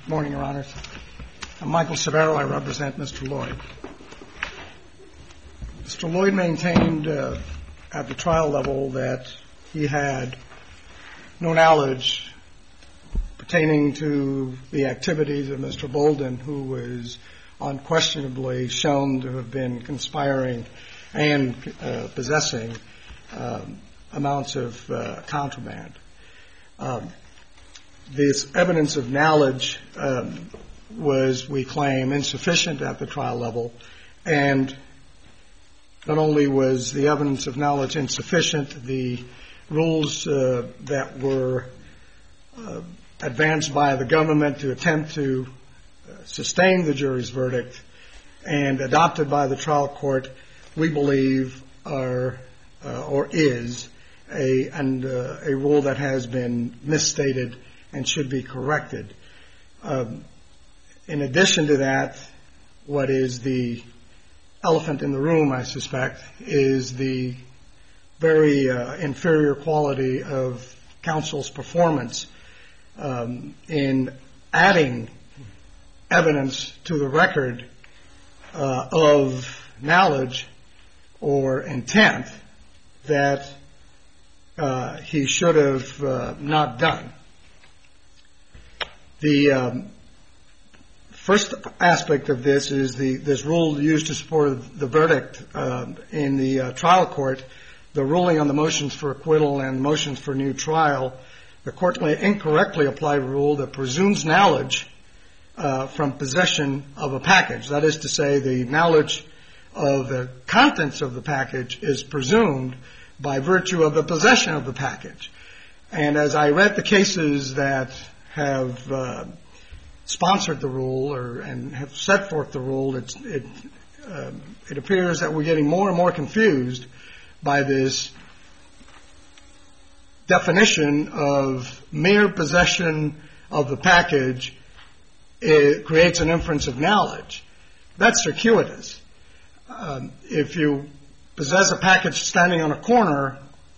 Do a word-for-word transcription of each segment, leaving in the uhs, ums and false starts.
Good morning, Your Honors. I'm Michael Severo. I represent Mister Lloyd. Mister Lloyd maintained uh, at the trial level that he had no knowledge pertaining to the activities of Mister Bolden, who was unquestionably shown to have been conspiring and uh, possessing um, amounts of uh, contraband. Um, this evidence of knowledge um, was, we claim, insufficient at the trial level, and not only was the evidence of knowledge insufficient, the rules uh, that were uh, advanced by the government to attempt to sustain the jury's verdict and adopted by the trial court, we believe are uh, or is a and uh, a rule that has been misstated and should be corrected. Um, in addition to that, what is the elephant in the room, I suspect, is the very uh, inferior quality of counsel's performance um, in adding evidence to the record uh, of knowledge or intent that uh, he should have uh, not done. The um, first aspect of this is the this rule used to support the verdict uh, in the uh, trial court, the ruling on the motions for acquittal and motions for new trial. The court may incorrectly apply a rule that presumes knowledge uh, from possession of a package. That is to say, the knowledge of the contents of the package is presumed by virtue of the possession of the package. And as I read the cases that have uh, sponsored the rule or and have set forth the rule, it's, it uh, it appears that we're getting more and more confused by this definition of mere possession of the package. It creates an inference of knowledge. That's circuitous. Um, if you possess a package standing on a corner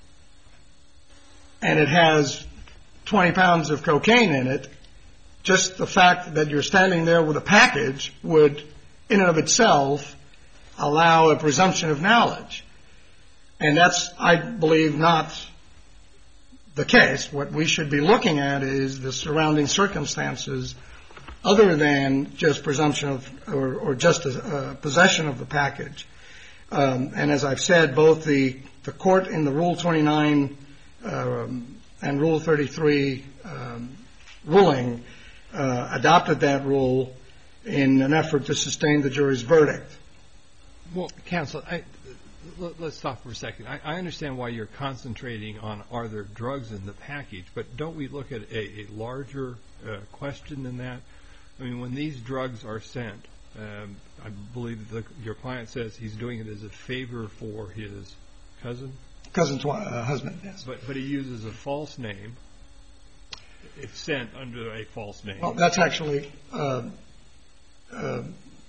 and it has twenty pounds of cocaine in it, just the fact that you're standing there with a package would, in and of itself, allow a presumption of knowledge. And that's, I believe, not the case. What we should be looking at is the surrounding circumstances other than just presumption of or, or just a, a possession of the package. Um, and as I've said, both the, the court in the Rule twenty-nine um, and Rule thirty-three um, ruling uh, adopted that rule in an effort to sustain the jury's verdict. Well, counsel, I, let's stop for a second. I, I understand why you're concentrating on are there drugs in the package, but don't we look at a, a larger uh, question than that? I mean, when these drugs are sent, um, I believe the, your client says he's doing it as a favor for his cousin? Cousin's uh, husband, yes. But, but he uses a false name. It's sent under a false name. Well, that's actually... Uh, uh,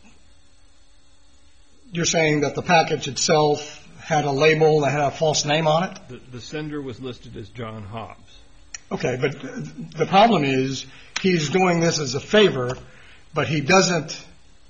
you're saying that the package itself had a label that had a false name on it? The, the sender was listed as John Hobbs. Okay, but the problem is he's doing this as a favor, but he doesn't...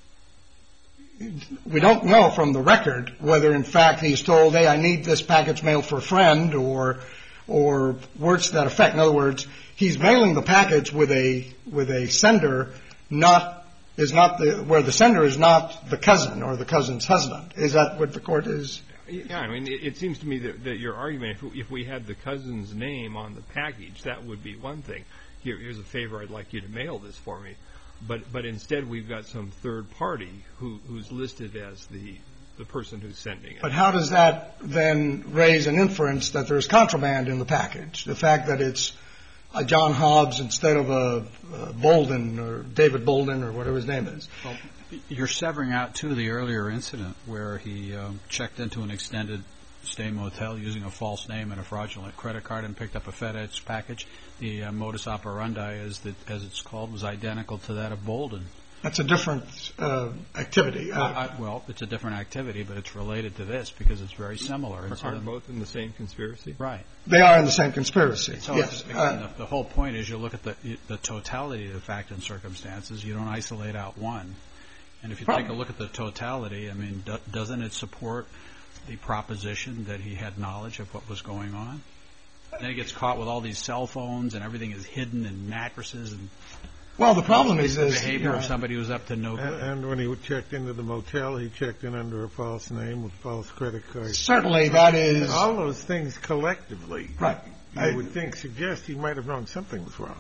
We don't know from the record whether, in fact, he's told, hey, I need this package mailed for a friend, or or words to that effect. In other words, he's mailing the package with a with a sender, not is not the where the sender is not the cousin or the cousin's husband. Is that what the court is? Yeah, I mean, it, it seems to me that, that your argument, if, if we had the cousin's name on the package, that would be one thing. Here, here's a favor, I'd like you to mail this for me. But but instead we've got some third party who, who's listed as the the person who's sending it. But how does that then raise an inference that there's contraband in the package? The fact that it's a John Hobbs instead of a, a Bolden or David Bolden or whatever his name is. Well, you're severing out, too, the earlier incident where he um, checked into an extended stay motel using a false name and a fraudulent credit card and picked up a FedEx package. The uh, modus operandi, as, the, as it's called, was identical to that of Bolden. That's a different uh, activity. Uh, I, I, well, it's a different activity, but it's related to this because it's very similar. Are, are both in the same conspiracy? Right. They are in the same conspiracy. So yes. Again, Uh, the, the whole point is you look at the the totality of the fact and circumstances. You don't isolate out one. And if you Probably. take a look at the totality, I mean, do, doesn't it support the proposition that he had knowledge of what was going on? Then he gets caught with all these cell phones and everything is hidden in mattresses and. Well, the problem is the this, behavior you know, of somebody who's up to no good. And, and when he checked into the motel, he checked in under a false name with false credit cards. certainly that is All those things collectively, right. you I- would think suggest he might have known something was wrong.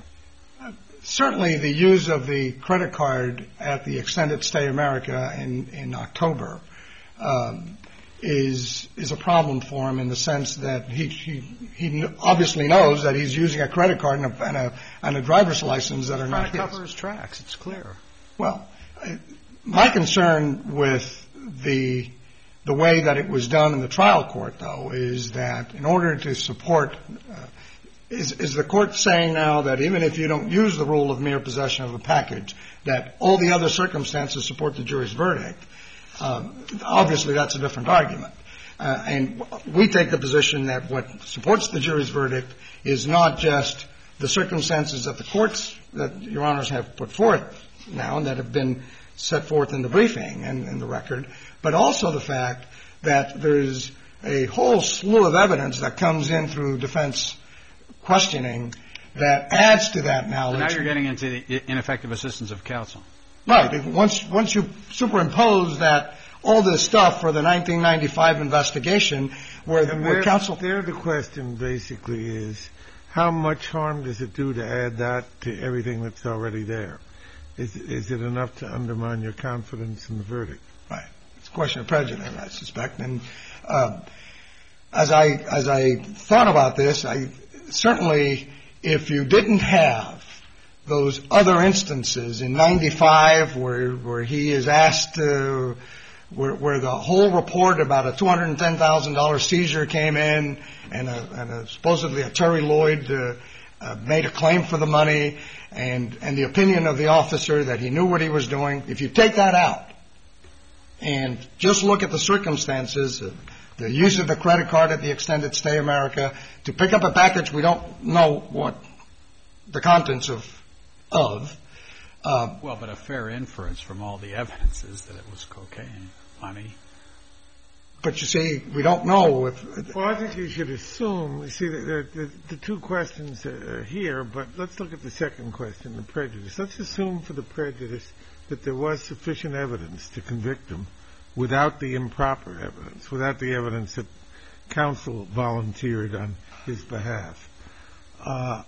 Certainly the use of the credit card at the Extended Stay America in, in October um, is is a problem for him in the sense that he he, he obviously knows that he's using a credit card and a, and a, and a driver's license that are Trying not to his. cover his tracks. It's clear. Well, I- my concern with the the way that it was done in the trial court, though, is that in order to support, uh, is, is the court saying now that even if you don't use the rule of mere possession of a package, that all the other circumstances support the jury's verdict? Um, obviously, that's a different argument. Uh, and we take the position that what supports the jury's verdict is not just the circumstances that the courts, that Your Honors have put forth now and that have been set forth in the briefing and in the record, but also the fact that there's a whole slew of evidence that comes in through defense questioning that adds to that So knowledge. now you're getting into the ineffective assistance of counsel. Right. If Once once you superimpose that all this stuff for the nineteen ninety-five investigation, where, And where there, counsel there the question basically is, how much harm does it do to add that to everything that's already there? Is, is it enough to undermine your confidence in the verdict? Right. It's a question of prejudice, I suspect. And um, as I as I thought about this, I certainly, if you didn't have those other instances in ninety-five where where he is asked to, where, where the whole report about a two hundred ten thousand dollars seizure came in, and a, and a, supposedly a Terry Lloyd uh, uh, made a claim for the money, and and the opinion of the officer that he knew what he was doing. If you take that out and just look at the circumstances, uh, the use of the credit card at the Extended Stay America to pick up a package we don't know what the contents of of. Uh, Well, but a fair inference from all the evidence is that it was cocaine, money. but you see, we don't know if. Well, I think you should assume, you see, the, the, the two questions are here, but let's look at the second question, the prejudice. Let's assume for the prejudice that there was sufficient evidence to convict him without the improper evidence, without the evidence that counsel volunteered on his behalf. Uh,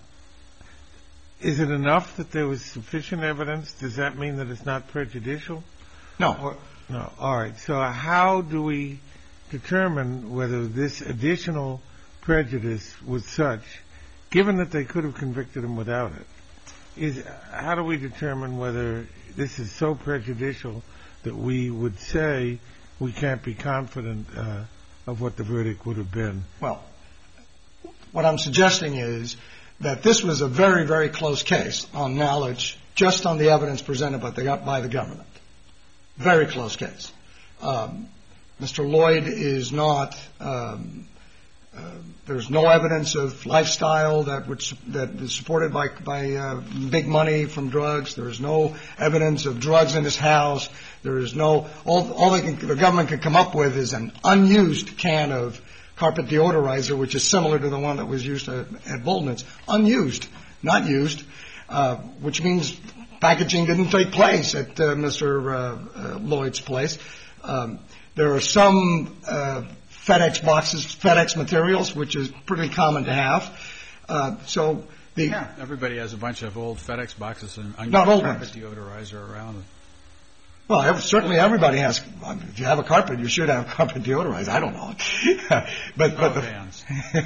is it enough that there was sufficient evidence? Does that mean that it's not prejudicial? No. Or, no. All right. So how do we determine whether this additional prejudice was such, given that they could have convicted him without it? Is how do we determine whether this is so prejudicial that we would say we can't be confident uh, of what the verdict would have been? Well, what I'm suggesting is that this was a very, very close case on knowledge, just on the evidence presented by the, by the government. Very close case. Um, Mister Lloyd is not. Um, uh, there's no evidence of lifestyle that would that is supported by by uh, big money from drugs. There is no evidence of drugs in his house. There is no. All all they can, the government can come up with is an unused can of carpet deodorizer, which is similar to the one that was used at, at Bolden's. Unused, not used, uh, which means packaging didn't take place at uh, Mister Uh, uh, Lloyd's place. Um, there are some uh, FedEx boxes, FedEx materials, which is pretty common to have. Uh, so the Yeah, everybody has a bunch of old FedEx boxes and Not old carpet ones. deodorizer around. Well, ev- certainly everybody has. If you have a carpet, you should have carpet deodorizer. I don't know, but but Oh, the, vans.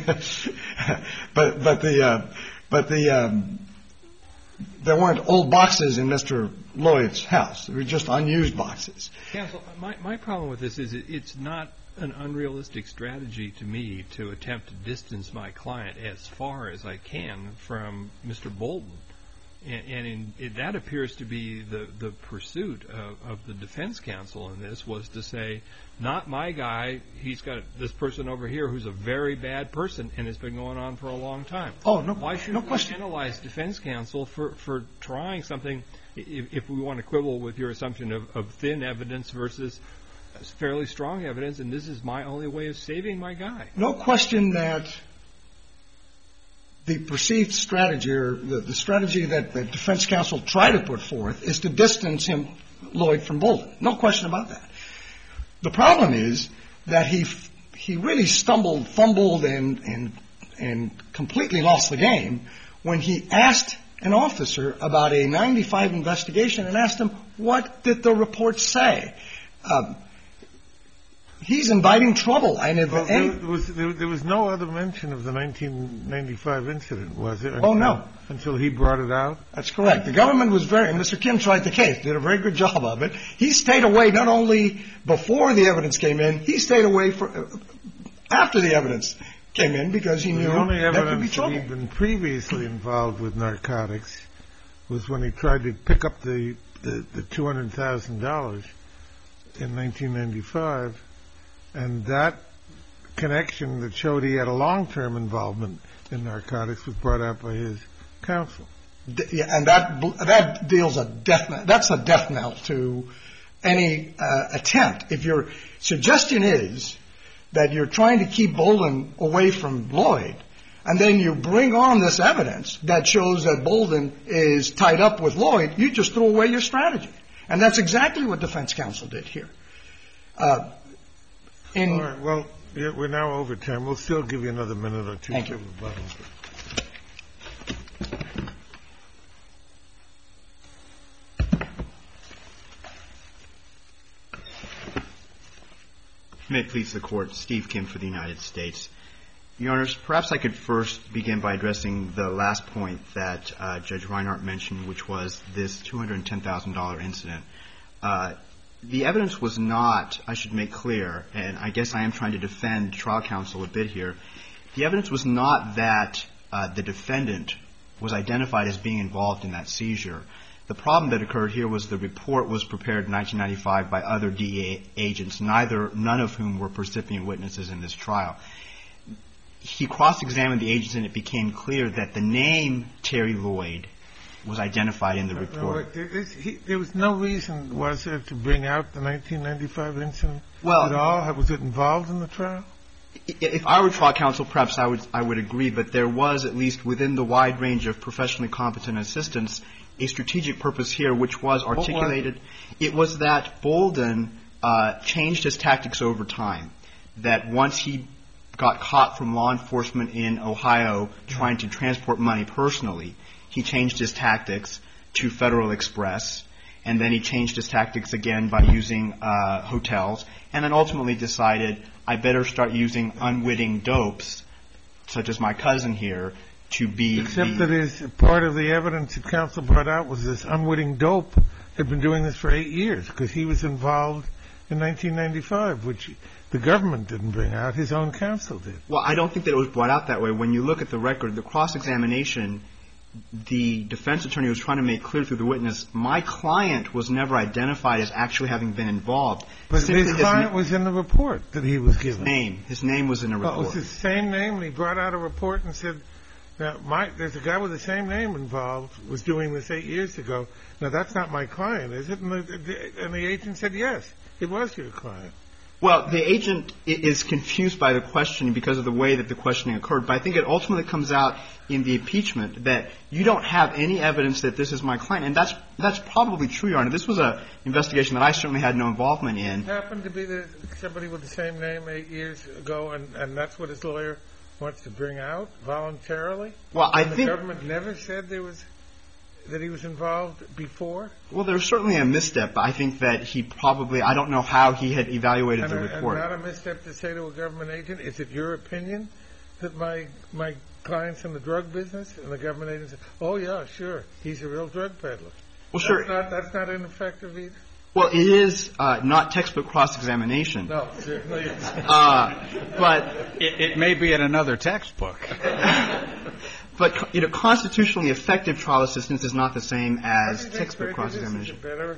but but the uh, but the um, there weren't old boxes in Mister Lloyd's house. They were just unused boxes. Counsel, my, my problem with this is it, it's not an unrealistic strategy to me to attempt to distance my client as far as I can from Mister Bolden. And, and in, it, that appears to be the, the pursuit of, of the defense counsel in this, was to say, not my guy, he's got this person over here who's a very bad person, and it's been going on for a long time. Oh, no, Why should no we question. analyze defense counsel for, for trying something, if, if we want to quibble with your assumption of, of thin evidence versus fairly strong evidence, and this is my only way of saving my guy? No question that the perceived strategy, or the, the strategy that the defense counsel tried to put forth, is to distance him, Lloyd, from Bolden. No question about that. The problem is that he he really stumbled, fumbled, and and and completely lost the game when he asked an officer about a ninety-five investigation and asked him, what did the report say? Um, He's inviting trouble. And if well, any, there, was, there, there was no other mention of the nineteen ninety-five incident, was there? Oh, no. Until he brought it out? That's correct. The government was very, and Mister Kim tried the case, did a very good job of it. He stayed away not only before the evidence came in, he stayed away for, uh, after the evidence came in, because he knew the only that could be evidence that trouble. he'd been previously involved with narcotics was when he tried to pick up the, the, the two hundred thousand dollars in nineteen ninety-five. And that connection that showed he had a long-term involvement in narcotics was brought out by his counsel. D- yeah, and that that deals a death knell. That's a death knell to any uh, attempt. If your suggestion is that you're trying to keep Bolden away from Lloyd, and then you bring on this evidence that shows that Bolden is tied up with Lloyd, you just throw away your strategy. And that's exactly what defense counsel did here. Uh, In All right. Well, we're now over time. We'll still give you another minute or two. Thank you. May it please the Court, Steve Kim for the United States. Your Honors, perhaps I could first begin by addressing the last point that uh, Judge Reinhart mentioned, which was this two hundred ten thousand dollars incident. Uh, The evidence was not, I should make clear, and I guess I am trying to defend trial counsel a bit here, the evidence was not that uh, the defendant was identified as being involved in that seizure. The problem that occurred here was the report was prepared in nineteen ninety-five by other D E A agents, neither, none of whom were percipient witnesses in this trial. He cross-examined the agents, and it became clear that the name Terry Lloyd was identified in the report. No, there, he, there was no reason, was there, to bring out the nineteen ninety-five incident well, at all? Was it involved in the trial? If I were trial counsel, perhaps I would I would agree, but there was, at least within the wide range of professionally competent assistants, a strategic purpose here which was articulated. Was it? It was that Bolden uh, changed his tactics over time, that once he got caught from law enforcement in Ohio trying to transport money personally, he changed his tactics to Federal Express, and then he changed his tactics again by using uh, hotels, and then ultimately decided, I better start using unwitting dopes, such as my cousin here, to be... Except the, that is part of the evidence that counsel brought out was this unwitting dope had been doing this for eight years, because he was involved in nineteen ninety-five, which the government didn't bring out, his own counsel did. Well, I don't think that it was brought out that way. When you look at the record, the cross-examination, the defense attorney was trying to make clear through the witness, my client was never identified as actually having been involved. But Simply his client na- was in the report that he was given. His name. His name was in the report. Well, it was his same name, and he brought out a report and said, now, my, there's a guy with the same name involved, was doing this eight years ago. Now, that's not my client, is it? And the, the, and the agent said, yes, it was your client. Well, the agent is confused by the questioning because of the way that the questioning occurred. But I think it ultimately comes out in the impeachment that you don't have any evidence that this is my client. And that's that's probably true, Your Honor. This was an investigation that I certainly had no involvement in. It happened to be the, somebody with the same name eight years ago, and, and that's what his lawyer wants to bring out voluntarily? Well, I and think the government never said there was that he was involved before? Well, there's certainly a misstep. I think that he probably, I don't know how he had evaluated and the a, report. And not a misstep to say to a government agent, is it your opinion that my my client's in the drug business? And the government agent said, oh, yeah, sure, he's a real drug peddler. Well, that's sure. Not, that's not ineffective either? Well, it is uh, not textbook cross-examination. No, certainly it's uh, But it, it may be in another textbook. But, you know, constitutionally effective trial assistance is not the same as textbook Is cross-examination. a better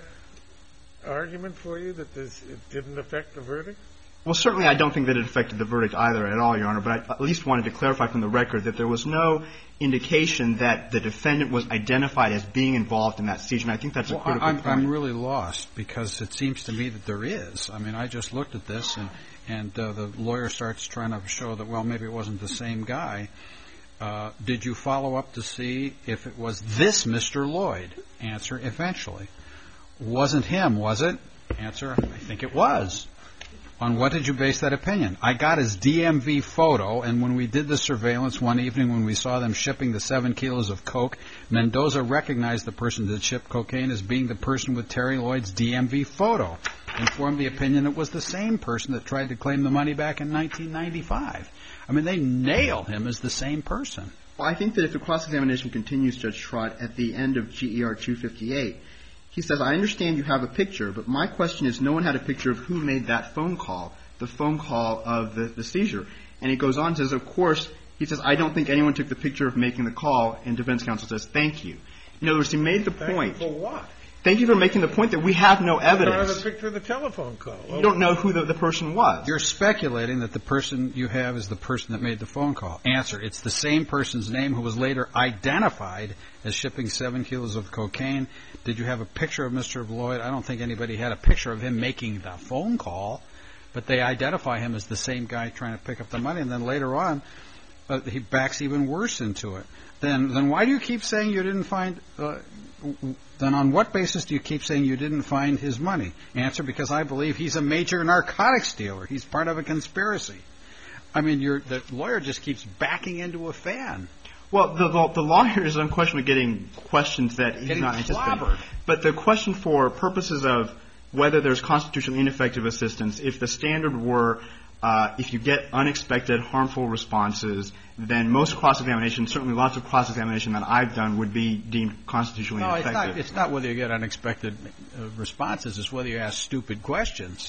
argument for you that this it didn't affect the verdict? Well, certainly I don't think that it affected the verdict either at all, Your Honor, but I at least wanted to clarify from the record that there was no indication that the defendant was identified as being involved in that seizure, and I think that's well, a critical I'm, point. I'm really lost, because it seems to me that there is. I mean, I just looked at this, and, and uh, the lawyer starts trying to show that, well, maybe it wasn't the same guy. Uh, did you follow up to see if it was this Mister Lloyd? Answer, eventually. Wasn't him, was it? Answer, I think it was. On what did you base that opinion? I got his D M V photo, and when we did the surveillance one evening when we saw them shipping the seven kilos of coke, Mendoza recognized the person that shipped cocaine as being the person with Terry Lloyd's D M V photo, and formed the opinion it was the same person that tried to claim the money back in nineteen ninety-five. I mean, they nail him as the same person. Well, I think that if the cross-examination continues, Judge Trott, at the end of G E R two fifty-eight, he says, I understand you have a picture, but my question is no one had a picture of who made that phone call, the phone call of the, the seizure. And he goes on and says, of course, he says, I don't think anyone took the picture of making the call, and defense counsel says, thank you. In other words, he made the point. Thank you for what? Thank you for making the point that we have no evidence. I have a picture of the telephone call. You don't know who the, the person was. You're speculating that the person you have is the person that made the phone call. Answer, it's the same person's name who was later identified as shipping seven kilos of cocaine. Did you have a picture of Mister Lloyd? I don't think anybody had a picture of him making the phone call, but they identify him as the same guy trying to pick up the money, and then later on, uh, he backs even worse into it. Then, then why do you keep saying you didn't find... Uh, then on what basis do you keep saying you didn't find his money? Answer, because I believe he's a major narcotics dealer. He's part of a conspiracy. I mean, you're, the lawyer just keeps backing into a fan. Well, the, the, the lawyer is unquestionably getting questions that he's Getting not anticipating. clobbered. But the question for purposes of whether there's constitutionally ineffective assistance, if the standard were uh, if you get unexpected, harmful responses, then most cross-examination, certainly lots of cross-examination that I've done, would be deemed constitutionally no, ineffective. No, it's not, it's not whether you get unexpected uh, responses. It's whether you ask stupid questions.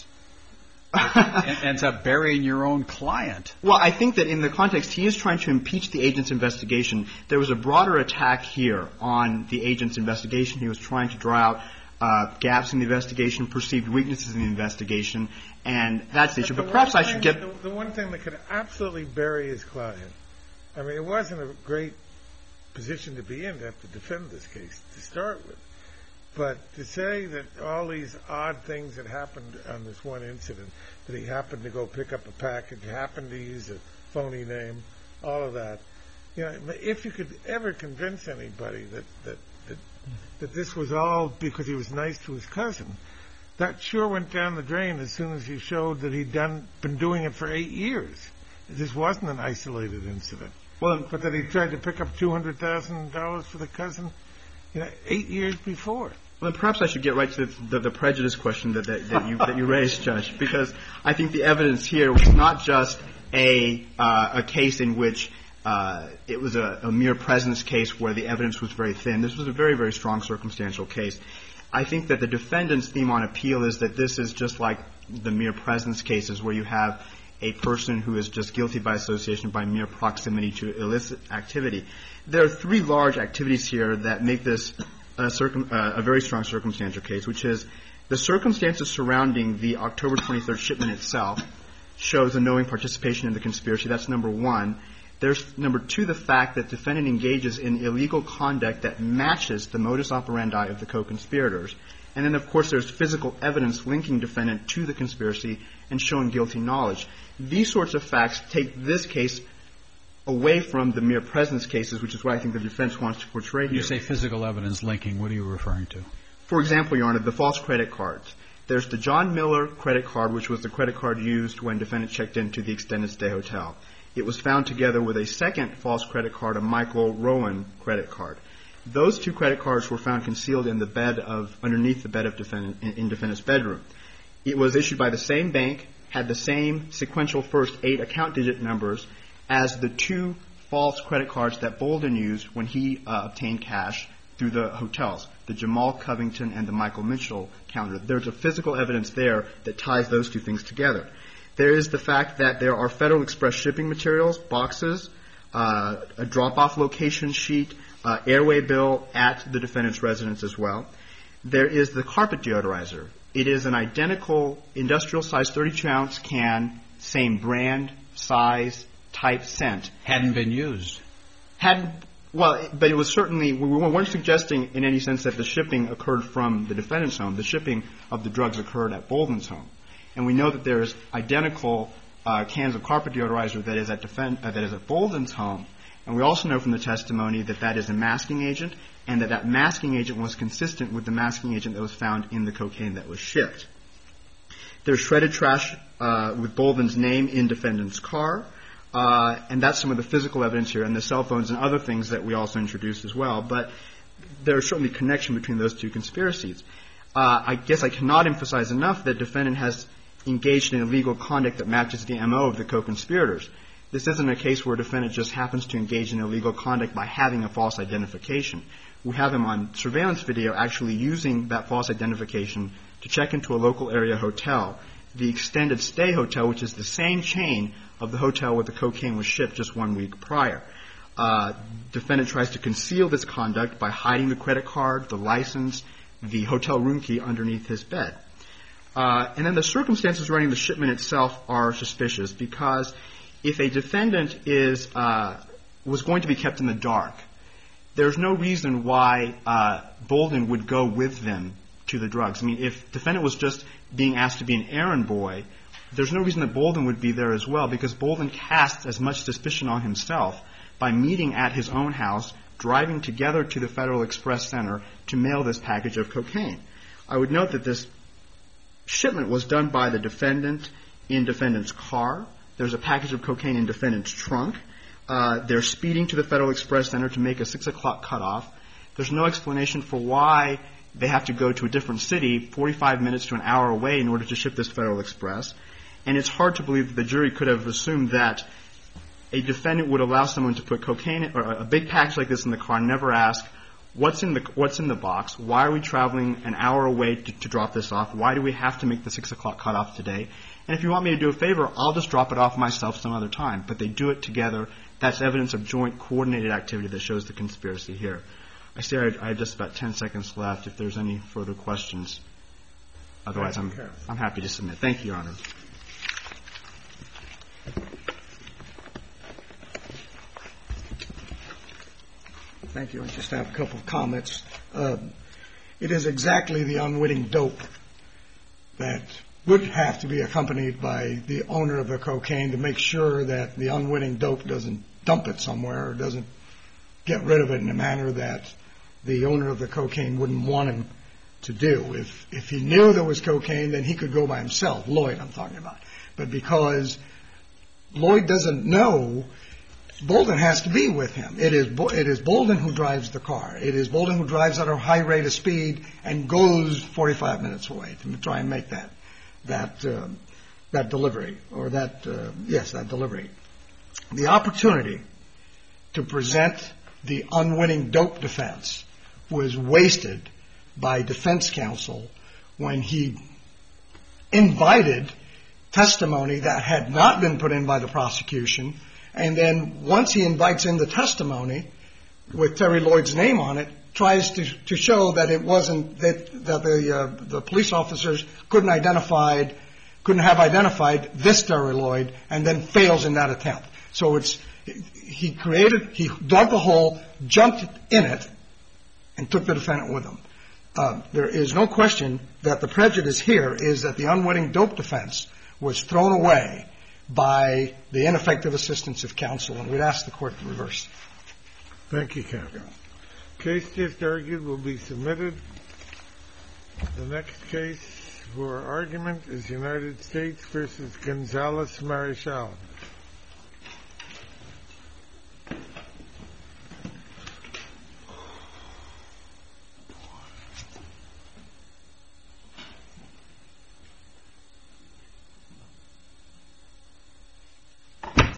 It ends up burying your own client. Well, I think that in the context, he is trying to impeach the agent's investigation. There was a broader attack here on the agent's investigation. He was trying to draw out uh, gaps in the investigation, perceived weaknesses in the investigation, and that's the issue. But, but perhaps I should get... The, the one thing that could absolutely bury his client, I mean, it wasn't a great position to be in to have to defend this case to start with. But to say that all these odd things that happened on this one incident, that he happened to go pick up a package, happened to use a phony name, all of that, you know, if you could ever convince anybody that that that, that this was all because he was nice to his cousin, that sure went down the drain as soon as you showed that he'd done been doing it for eight years. This wasn't an isolated incident. Well, but that he tried to pick up two hundred thousand dollars for the cousin, you know, eight years before. Well, perhaps I should get right to the, the, the prejudice question that, that, that you that you raised, Judge, because I think the evidence here was not just a uh, a case in which uh, it was a, a mere presence case where the evidence was very thin. This was a very, very strong circumstantial case. I think that the defendant's theme on appeal is that this is just like the mere presence cases where you have a person who is just guilty by association by mere proximity to illicit activity. There are three large activities here that make this A, circum, uh, a very strong circumstantial case, which is the circumstances surrounding the October twenty-third shipment itself shows a knowing participation in the conspiracy. That's number one. There's, number two, the fact that defendant engages in illegal conduct that matches the modus operandi of the co-conspirators. And then, of course, there's physical evidence linking defendant to the conspiracy and showing guilty knowledge. These sorts of facts take this case away from the mere presence cases, which is what I think the defense wants to portray here. You say physical evidence linking. What are you referring to? For example, Your Honor, the false credit cards. There's the John Miller credit card, which was the credit card used when defendant checked into the extended stay hotel. It was found together with a second false credit card, a Michael Rowan credit card. Those two credit cards were found concealed in the bed of, underneath the bed of defendant, in, in defendant's bedroom. It was issued by the same bank, had the same sequential first eight account digit numbers as the two false credit cards that Bolden used when he uh, obtained cash through the hotels, the Jamal Covington and the Michael Mitchell counter. There's a physical evidence there that ties those two things together. There is the fact that there are Federal Express shipping materials, boxes, uh, a drop-off location sheet, uh, airway bill at the defendant's residence as well. There is the carpet deodorizer. It is an identical industrial-sized thirty-two ounce can, same brand, size, type, scent. Hadn't been used. Hadn't, well, but it was certainly, we weren't suggesting in any sense that the shipping occurred from the defendant's home. The shipping of the drugs occurred at Bolden's home. And we know that there's identical uh, cans of carpet deodorizer that is at defend, uh, that is at Bolden's home. And we also know from the testimony that that is a masking agent, and that that masking agent was consistent with the masking agent that was found in the cocaine that was shipped. There's shredded trash uh, with Bolden's name in defendant's car, uh, and that's some of the physical evidence here, and the cell phones and other things that we also introduced as well. But there's certainly connection between those two conspiracies. Uh, I guess I cannot emphasize enough that defendant has engaged in illegal conduct that matches the M O of the co-conspirators. This isn't a case where a defendant just happens to engage in illegal conduct by having a false identification. We have him on surveillance video actually using that false identification to check into a local area hotel, the extended stay hotel, which is the same chain of the hotel where the cocaine was shipped just one week prior. Uh, defendant tries to conceal this conduct by hiding the credit card, the license, the hotel room key underneath his bed. Uh, and then the circumstances surrounding the shipment itself are suspicious, because if a defendant is uh, was going to be kept in the dark, there's no reason why uh, Bolden would go with them to the drugs. I mean, if defendant was just being asked to be an errand boy, there's no reason that Bolden would be there as well, because Bolden casts as much suspicion on himself by meeting at his own house, driving together to the Federal Express Center to mail this package of cocaine. I would note that this shipment was done by the defendant in defendant's car. There's a package of cocaine in defendant's trunk. Uh, they're speeding to the Federal Express Center to make a six o'clock cutoff. There's no explanation for why they have to go to a different city forty-five minutes to an hour away in order to ship this Federal Express. And it's hard to believe that the jury could have assumed that a defendant would allow someone to put cocaine or a big package like this in the car and never ask, what's in the what's in the box? Why are we traveling an hour away to, to drop this off? Why do we have to make the six o'clock cutoff today? And if you want me to do a favor, I'll just drop it off myself some other time. But they do it together. That's evidence of joint coordinated activity that shows the conspiracy here. I see I, I have just about ten seconds left if there's any further questions. Otherwise, I'm, I'm happy to submit. Thank you, Your Honor. Thank you. I just have a couple of comments. Uh, it is exactly the unwitting dope that would have to be accompanied by the owner of the cocaine to make sure that the unwitting dope doesn't dump it somewhere or doesn't get rid of it in a manner that the owner of the cocaine wouldn't want him to do. If if he knew there was cocaine, then he could go by himself. Lloyd, I'm talking about. But because Lloyd doesn't know, Bolden has to be with him. It is it is Bolden who drives the car. It is Bolden who drives at a high rate of speed and goes forty-five minutes away to try and make that that uh, that delivery or that uh, yes that delivery. The opportunity to present the unwitting dope defense was wasted by defense counsel when he invited testimony that had not been put in by the prosecution. And then once he invites in the testimony with Terry Lloyd's name on it, tries to, to show that it wasn't that that the uh, the police officers couldn't identified couldn't have identified this Terry Lloyd, and then fails in that attempt. So it's he created he dug the hole, jumped in it, and took the defendant with him. Uh, there is no question that the prejudice here is that the unwitting dope defense was thrown away by the ineffective assistance of counsel, and we'd ask the court to reverse. Thank you, counsel. Case just argued will be submitted. The next case for argument is United States versus Gonzales Marichal.